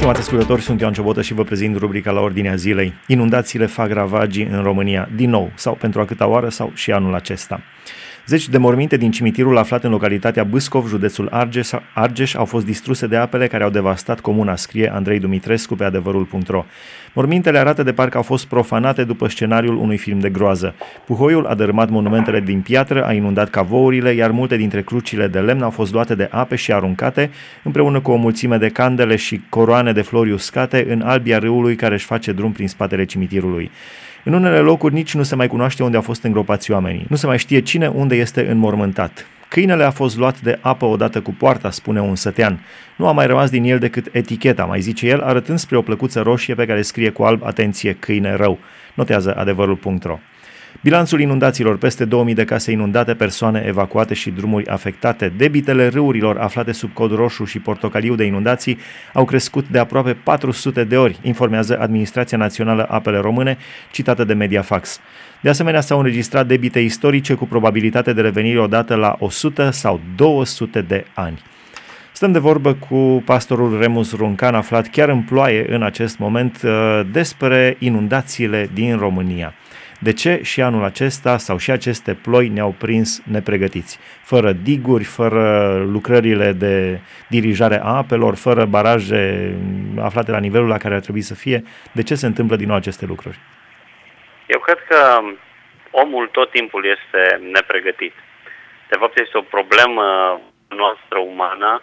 Stimați ascultători, sunt Ioan Ciobotă și vă prezint rubrica La Ordinea Zilei. Inundațiile fac ravagii în România, din nou, sau pentru a câta oară, sau și anul acesta. Zeci de morminte din cimitirul aflat în localitatea Bâscov, județul Argeș, au fost distruse de apele care au devastat comuna, scrie Andrei Dumitrescu pe adevărul.ro. Mormintele arată de parcă au fost profanate după scenariul unui film de groază. Puhoiul a dărâmat monumentele din piatră, a inundat cavourile, iar multe dintre crucile de lemn au fost luate de ape și aruncate, împreună cu o mulțime de candele și coroane de flori uscate în albia râului care își face drum prin spatele cimitirului. În unele locuri nici nu se mai cunoaște unde au fost îngropați oamenii. Nu se mai știe cine unde este înmormântat. Câinele a fost luat de apă odată cu poarta, spune un sătean. Nu a mai rămas din el decât eticheta, mai zice el, arătând spre o plăcuță roșie pe care scrie cu alb, atenție, câine rău. Notează adevărul.ro. Bilanțul inundațiilor: peste 2000 de case inundate, persoane evacuate și drumuri afectate. Debitele râurilor aflate sub cod roșu și portocaliu de inundații au crescut de aproape 400 de ori, informează Administrația Națională Apele Române, citată de Mediafax. De asemenea, s-au înregistrat debite istorice cu probabilitate de revenire odată la 100 sau 200 de ani. Stăm de vorbă cu pastorul Remus Runcan, aflat chiar în ploaie în acest moment, despre inundațiile din România. De ce și anul acesta sau și aceste ploi ne-au prins nepregătiți? Fără diguri, fără lucrările de dirijare a apelor, fără baraje aflate la nivelul la care ar trebui să fie. De ce se întâmplă din nou aceste lucruri? Eu cred că omul tot timpul este nepregătit. De fapt, este o problemă noastră umană,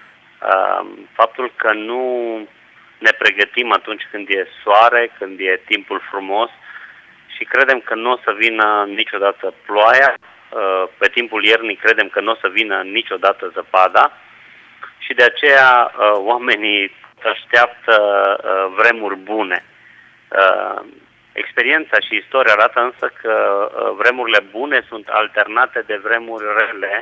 faptul că nu ne pregătim atunci când e soare, când e timpul frumos, și credem că nu o să vină niciodată ploaia, pe timpul iernii credem că nu o să vină niciodată zăpada și de aceea oamenii așteaptă vremuri bune. Experiența și istoria arată însă că vremurile bune sunt alternate de vremuri rele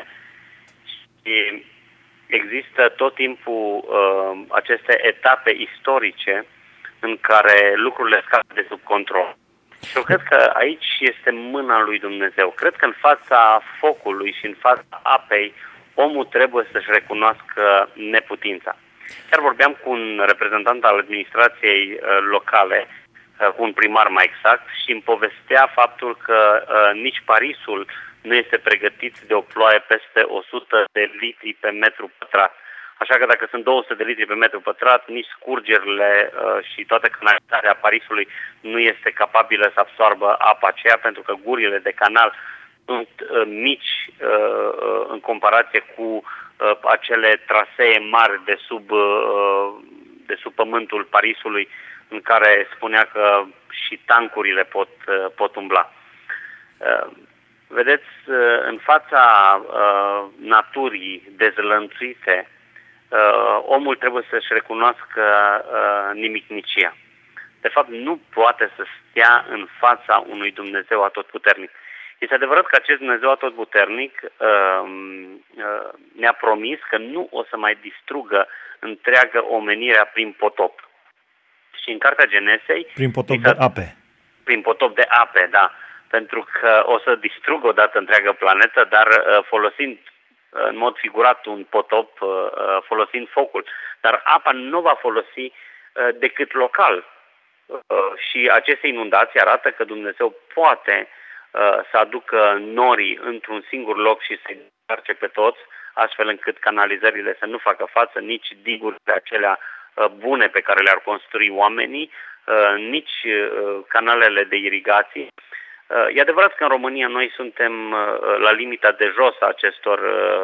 și există tot timpul aceste etape istorice în care lucrurile scad de sub control. Și eu cred că aici este mâna lui Dumnezeu. Cred că în fața focului și în fața apei, omul trebuie să-și recunoască neputința. Chiar vorbeam cu un reprezentant al administrației locale, cu un primar mai exact, și îmi povestea faptul că nici Parisul nu este pregătit de o ploaie peste 100 de litri pe metru pătrat. Așa că dacă sunt 200 de litri pe metru pătrat, nici scurgerile și toată canalizarea Parisului nu este capabilă să absoarbă apa aceea, pentru că gurile de canal sunt mici în comparație cu acele trasee mari de sub pământul Parisului, în care spunea că și tancurile pot umbla. Vedeți, în fața naturii dezlănțuite, omul trebuie să-și recunoască nimicnicia. De fapt, nu poate să stea în fața unui Dumnezeu atotputernic. Este adevărat că acest Dumnezeu atotputernic ne-a promis că nu o să mai distrugă întreaga omenirea prin potop. Și în Cartea Genesei... Prin potop de ape. Prin potop de ape, da. Pentru că o să distrugă odată întreaga planetă, dar folosind în mod figurat un potop, folosind focul. Dar apa nu va folosi decât local. Și aceste inundații arată că Dumnezeu poate să aducă norii într-un singur loc și să-i încarce pe toți, astfel încât canalizările să nu facă față, nici digurile acelea bune pe care le-ar construi oamenii, nici canalele de irigații. E adevărat că în România noi suntem la limita de jos a acestor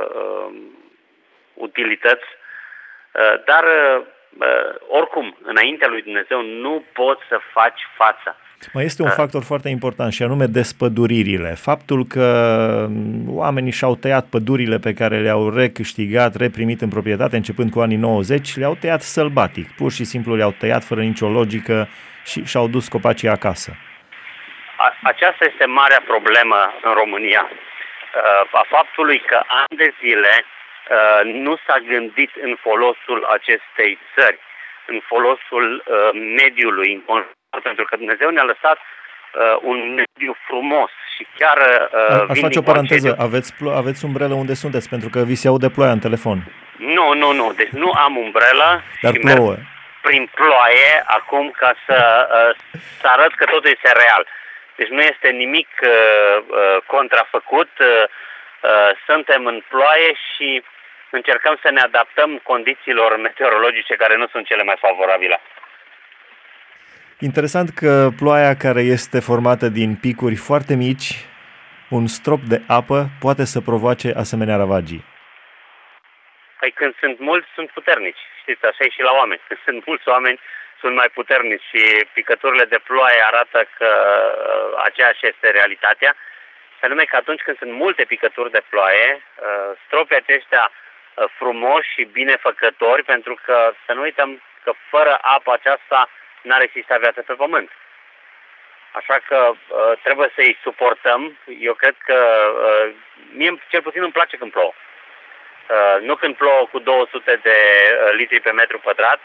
utilități, dar oricum, înaintea lui Dumnezeu nu poți să faci față. Mai este un factor foarte important și anume despăduririle. Faptul că oamenii și-au tăiat pădurile pe care le-au recâștigat, reprimit în proprietate începând cu anii 90, le-au tăiat sălbatic. Pur și simplu le-au tăiat fără nicio logică și și-au dus copacii acasă. Aceasta este marea problemă în România. A faptului că ani de zile nu s-a gândit în folosul acestei țări, în folosul mediului, pentru că Dumnezeu ne-a lăsat un mediu frumos și chiar... Aș face o paranteză, aveți umbrelă unde sunteți, pentru că vi se aude ploaia în telefon. Nu, deci nu am umbrelă. Dar plouă. prin ploaie acum ca să arăt că totul este real. Deci nu este nimic contrafăcut, suntem în ploaie și încercăm să ne adaptăm condițiilor meteorologice care nu sunt cele mai favorabile. Interesant că ploaia, care este formată din picuri foarte mici, un strop de apă, poate să provoace asemenea ravagii. Păi când sunt mulți, sunt puternici. Știți, așa e și la oameni. Când sunt mulți oameni, sunt mai puternici și picăturile de ploaie arată că aceeași este realitatea. Și anume că atunci când sunt multe picături de ploaie, stropii aceștia frumoși și binefăcători, pentru că să nu uităm că fără apă aceasta n-ar exista viață pe pământ. Așa că trebuie să-i suportăm. Eu cred că mie cel puțin îmi place când plouă. Nu când plouă cu 200 de litri pe metru pătrat,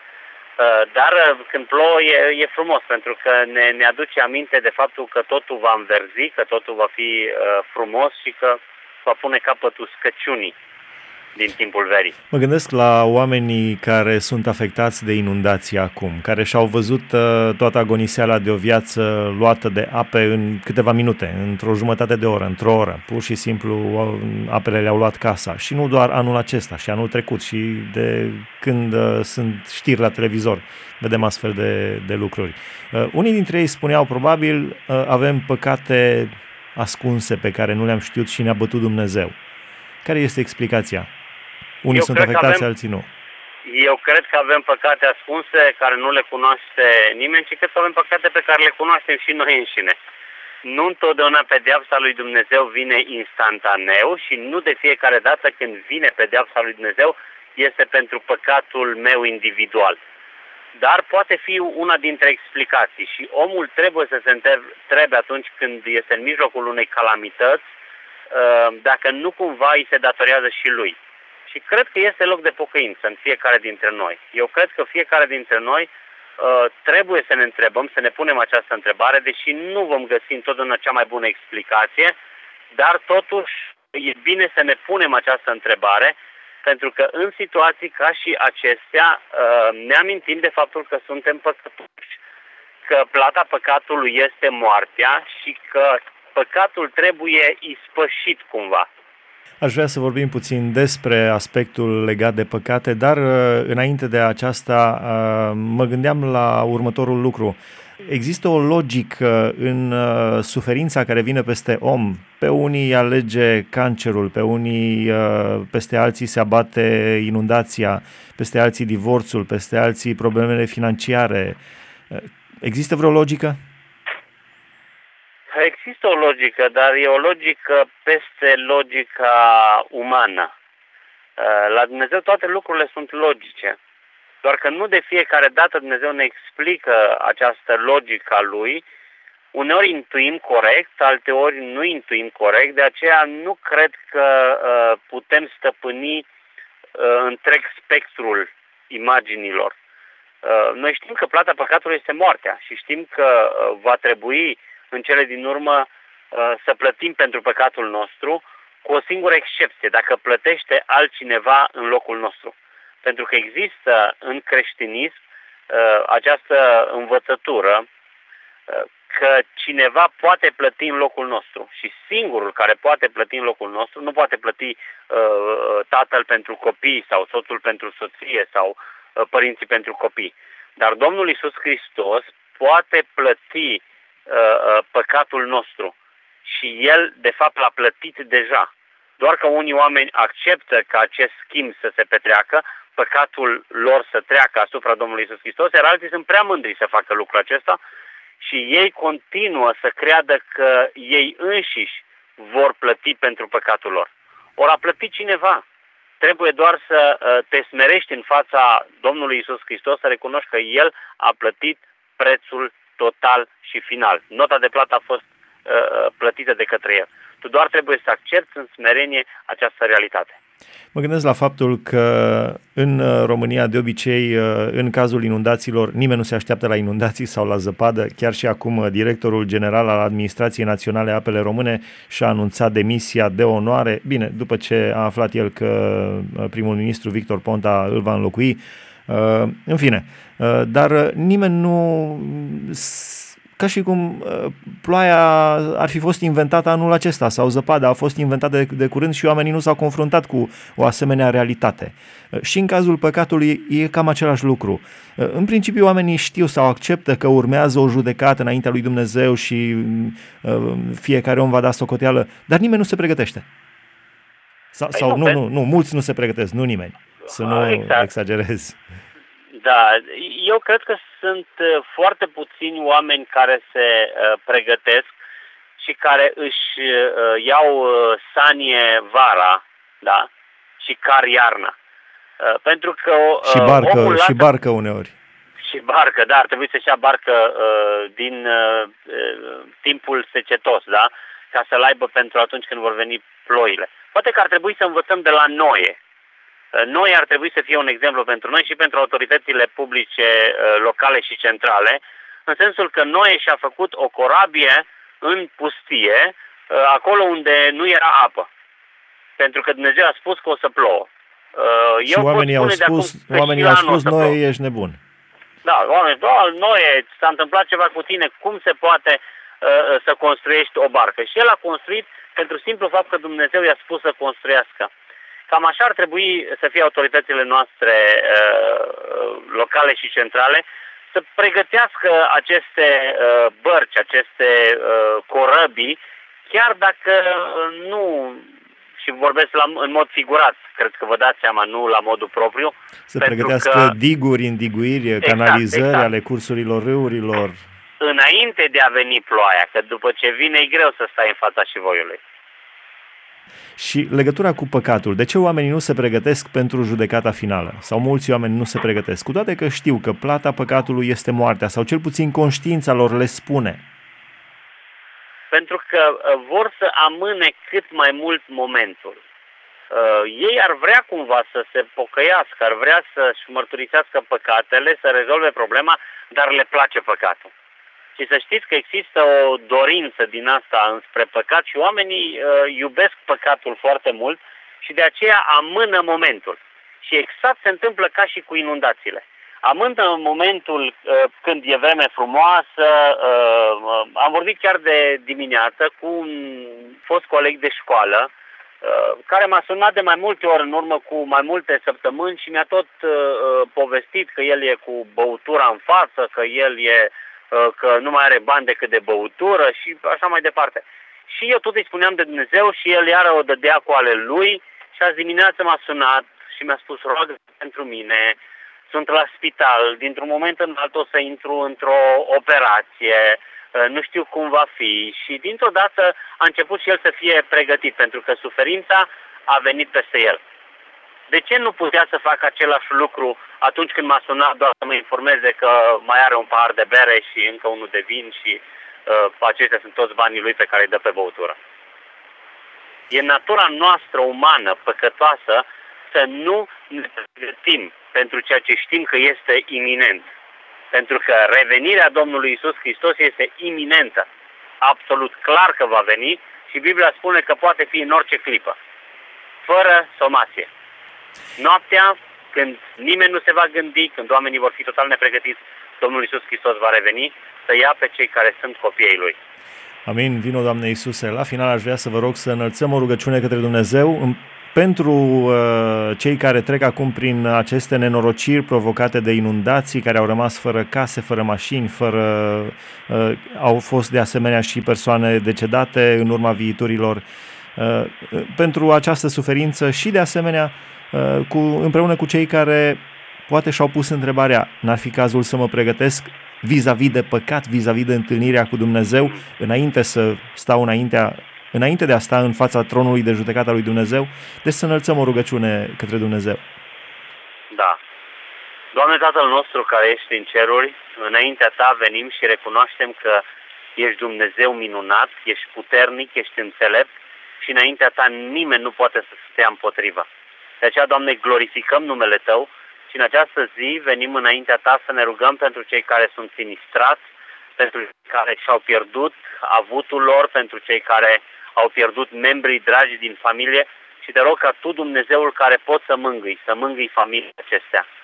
dar când plouă e frumos, pentru că ne aduce aminte de faptul că totul va înverzi, că totul va fi frumos și că va pune capăt uscăciunii din timpul verii. Mă gândesc la oamenii care sunt afectați de inundații acum, care și-au văzut toată agoniseala de o viață luată de ape în câteva minute, într-o jumătate de oră, într-o oră. Pur și simplu apele le-au luat casa. Și nu doar anul acesta, și anul trecut, și de când sunt știri la televizor, vedem astfel de lucruri. Unii dintre ei spuneau, probabil, avem păcate ascunse pe care nu le-am știut și ne-a bătut Dumnezeu. Care este explicația? Unii sunt afectați, alții nu. Eu cred că avem păcate ascunse care nu le cunoaște nimeni, ci cred că avem păcate pe care le cunoaștem și noi înșine. Nu întotdeauna pedeapsa lui Dumnezeu vine instantaneu și nu de fiecare dată când vine pedeapsa lui Dumnezeu este pentru păcatul meu individual. Dar poate fi una dintre explicații și omul trebuie să se întrebe atunci când este în mijlocul unei calamități dacă nu cumva îi se datorează și lui. Și cred că este loc de pocăință în fiecare dintre noi. Eu cred că fiecare dintre noi trebuie să ne întrebăm, să ne punem această întrebare, deși nu vom găsi întotdeauna cea mai bună explicație, dar totuși e bine să ne punem această întrebare, pentru că în situații ca și acestea ne amintim de faptul că suntem păcătoși, că plata păcatului este moartea și că păcatul trebuie ispășit cumva. Aș vrea să vorbim puțin despre aspectul legat de păcate, dar înainte de aceasta mă gândeam la următorul lucru. Există o logică în suferința care vine peste om. Pe unii alege cancerul, pe unii, peste alții se abate inundația, peste alții divorțul, peste alții problemele financiare. Există vreo logică? Există o logică, dar e o logică peste logica umană. La Dumnezeu toate lucrurile sunt logice. Doar că nu de fiecare dată Dumnezeu ne explică această logică a Lui. Uneori intuim corect, alteori nu intuim corect, de aceea nu cred că putem stăpâni întreg spectrul imaginilor. Noi știm că plata păcatului este moartea și știm că va trebui în cele din urmă să plătim pentru păcatul nostru, cu o singură excepție, dacă plătește altcineva în locul nostru. Pentru că există în creștinism această învățătură că cineva poate plăti în locul nostru și singurul care poate plăti în locul nostru nu poate plăti tatăl pentru copii sau soțul pentru soție sau părinții pentru copii. Dar Domnul Iisus Hristos poate plăti păcatul nostru și El de fapt l-a plătit deja. Doar că unii oameni acceptă ca acest schimb să se petreacă, păcatul lor să treacă asupra Domnului Iisus Hristos, iar alții sunt prea mândri să facă lucrul acesta și ei continuă să creadă că ei înșiși vor plăti pentru păcatul lor. Ori a plătit cineva. Trebuie doar să te smerești în fața Domnului Iisus Hristos, să recunoști că El a plătit prețul total și final. Nota de plată a fost plătită de către El. Tu doar trebuie să accepti în smerenie această realitate. Mă gândesc la faptul că în România, de obicei, în cazul inundațiilor, nimeni nu se așteaptă la inundații sau la zăpadă. Chiar și acum, directorul general al Administrației Naționale Apele Române și-a anunțat demisia de onoare. Bine, după ce a aflat el că primul ministru Victor Ponta îl va înlocui, În fine, dar nimeni nu... Ca și cum ploaia ar fi fost inventată anul acesta sau zăpada a fost inventată de curând și oamenii nu s-au confruntat cu o asemenea realitate. Și în cazul păcatului e cam același lucru. În principiu oamenii știu sau acceptă că urmează o judecată înaintea lui Dumnezeu și fiecare om va da socoteală, dar nimeni nu se pregătește. Sau nu, mulți nu se pregătesc, nu nimeni. Să nu exagerez. Da, eu cred că sunt foarte puțini oameni care se pregătesc și care își iau sanie vara, da, și car iarna. Pentru că și barcă uneori. Și barcă, da, ar trebui să-și ia barcă din timpul secetos, da, ca să-l aibă pentru atunci când vor veni ploile. Poate că ar trebui să învățăm de la Noe. Noi ar trebui să fie un exemplu pentru noi și pentru autoritățile publice locale și centrale, în sensul că Noe și-a făcut o corabie în pustie, acolo unde nu era apă. Pentru că Dumnezeu a spus că o să plouă. Și oamenii au spus, Noe, ești nebun. Da, Noe, s-a întâmplat ceva cu tine, cum se poate să construiești o barcă? Și el a construit pentru simplu fapt că Dumnezeu i-a spus să construiască. Cam așa ar trebui să fie autoritățile noastre locale și centrale, să pregătească aceste bărci, aceste corăbii, chiar dacă nu, și vorbesc în mod figurat, cred că vă dați seama, nu la modul propriu. Să pregătească diguri, îndiguiri, canalizări ale cursurilor râurilor. Înainte de a veni ploaia, că după ce vine e greu să stai în fața șivoiului. Și legătura cu păcatul. De ce oamenii nu se pregătesc pentru judecata finală? Sau mulți oameni nu se pregătesc? Cu toate că știu că plata păcatului este moartea, sau cel puțin conștiința lor le spune. Pentru că vor să amâne cât mai mult momentul. Ei ar vrea cumva să se pocăiască, ar vrea să-și mărturisească păcatele, să rezolve problema, dar le place păcatul. Și să știți că există o dorință din asta înspre păcat și oamenii iubesc păcatul foarte mult și de aceea amână momentul. Și exact se întâmplă ca și cu inundațiile. Amână momentul când e vreme frumoasă. Am vorbit chiar de dimineață cu un fost coleg de școală care m-a sunat de mai multe ori în urmă cu mai multe săptămâni și mi-a tot povestit că el e cu băutura în față, că el e că nu mai are bani decât de băutură și așa mai departe. Și eu tot îi spuneam de Dumnezeu și el iară o dădea cu ale lui și azi dimineață m-a sunat și mi-a spus: roagă pentru mine, sunt la spital, dintr-un moment în altul o să intru într-o operație, nu știu cum va fi. Și dintr-o dată a început și el să fie pregătit, pentru că suferința a venit peste el. De ce nu putea să facă același lucru atunci când m-a sunat doar să mă informeze că mai are un pahar de bere și încă unul de vin și acestea sunt toți banii lui pe care îi dă pe băutură? E natura noastră umană, păcătoasă, să nu ne pregătim pentru ceea ce știm că este iminent. Pentru că revenirea Domnului Iisus Hristos este iminentă. Absolut clar că va veni și Biblia spune că poate fi în orice clipă, fără somație. Noaptea, când nimeni nu se va gândi, când oamenii vor fi total nepregătiți, Domnul Iisus Hristos va reveni să ia pe cei care sunt copiii Lui. Amin. Vino, Doamne Iisuse. La final aș vrea să vă rog să înălțăm o rugăciune către Dumnezeu pentru cei care trec acum prin aceste nenorociri provocate de inundații, care au rămas fără case, fără mașini, au fost de asemenea și persoane decedate în urma viiturilor, pentru această suferință și de asemenea împreună cu cei care poate și-au pus întrebarea: n-ar fi cazul să mă pregătesc vis-a-vis de păcat, vis-a-vis de întâlnirea cu Dumnezeu, înainte să stau înainte de a sta în fața tronului de judecată a lui Dumnezeu? Deci să înălțăm o rugăciune către Dumnezeu. Da. Doamne Tatăl nostru care ești în ceruri, înaintea Ta venim și recunoaștem că ești Dumnezeu minunat, ești puternic, ești înțelept și înaintea Ta nimeni nu poate să stea împotriva. De aceea, Doamne, glorificăm numele Tău și în această zi venim înaintea Ta să ne rugăm pentru cei care sunt sinistrați, pentru cei care și-au pierdut avutul lor, pentru cei care au pierdut membrii dragi din familie și te rog ca Tu, Dumnezeul care poți să mângâi familiile acestea.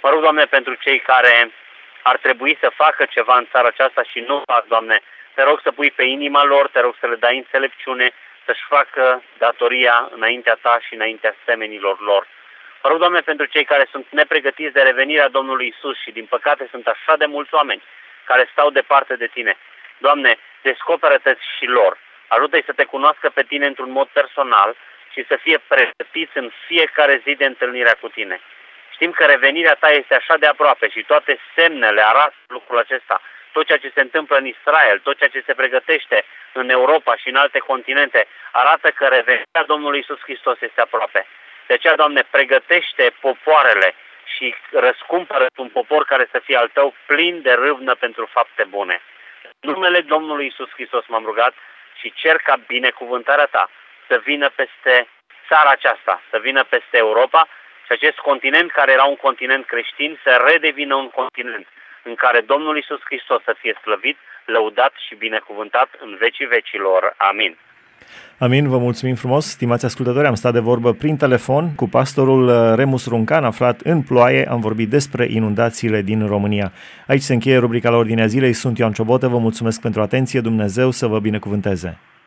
Mă rog, Doamne, pentru cei care ar trebui să facă ceva în țara aceasta și nu fac, Doamne, te rog să pui pe inima lor, te rog să le dai înțelepciune, să-și facă datoria înaintea Ta și înaintea semenilor lor. Mă rog, Doamne, pentru cei care sunt nepregătiți de revenirea Domnului Isus și, din păcate, sunt așa de mulți oameni care stau departe de Tine. Doamne, descoperă-te și lor. Ajută-i să Te cunoască pe Tine într-un mod personal și să fie pregătiți în fiecare zi de întâlnirea cu Tine. Știm că revenirea Ta este așa de aproape și toate semnele arată lucrul acesta. Tot ceea ce se întâmplă în Israel, tot ceea ce se pregătește în Europa și în alte continente, arată că revenirea Domnului Iisus Hristos este aproape. De aceea, Doamne, pregătește popoarele și răscumpără un popor care să fie al Tău plin de râvnă pentru fapte bune. În numele Domnului Iisus Hristos m-am rugat și cer ca binecuvântarea Ta să vină peste țara aceasta, să vină peste Europa și acest continent care era un continent creștin să redevină un continent în care Domnul Iisus Hristos să fie slăvit, lăudat și binecuvântat în vecii vecilor. Amin. Amin, vă mulțumim frumos, stimați ascultători, am stat de vorbă prin telefon cu pastorul Remus Runcan, aflat în ploaie, am vorbit despre inundațiile din România. Aici se încheie rubrica la Ordinea Zilei, sunt Ioan Ciobotă, vă mulțumesc pentru atenție, Dumnezeu să vă binecuvânteze.